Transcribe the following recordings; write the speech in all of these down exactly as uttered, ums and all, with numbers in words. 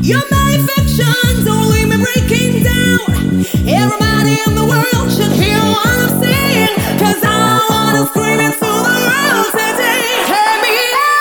You're my affection, don't leave me breaking down. Everybody in the world should hear what I'm saying, 'cause I wanna scream into the world today. Hear me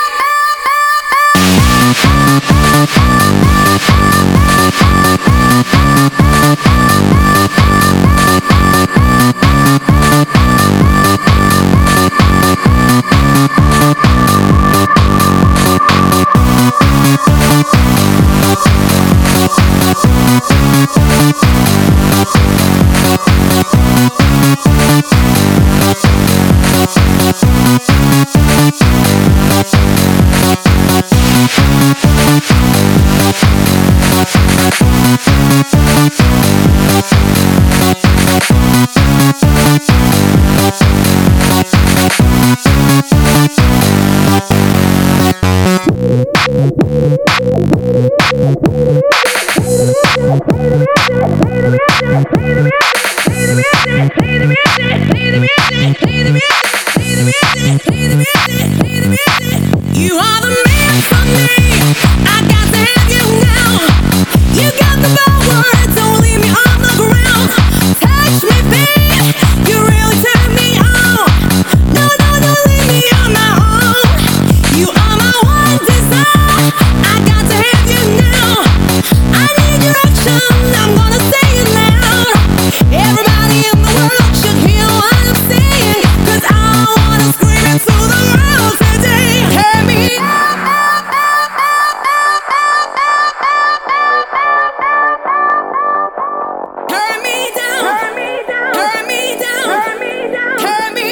you are the man for me. I got to have you now. You got the power, don't leave me on the ground. Touch me, babe, you really turn me on. No, no, don't leave me on my own. You are my one desire. I got to have you now. I need your action, I'm gonna say it loud. Everybody in the world should hear what I'm saying, 'cause I wanna scream into the world today. Hear me. Turn me down. Turn me down. Turn me down. Turn me down. Turn me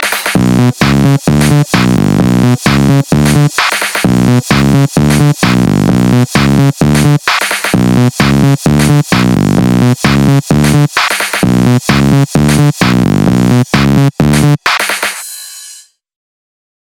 We'll be right back.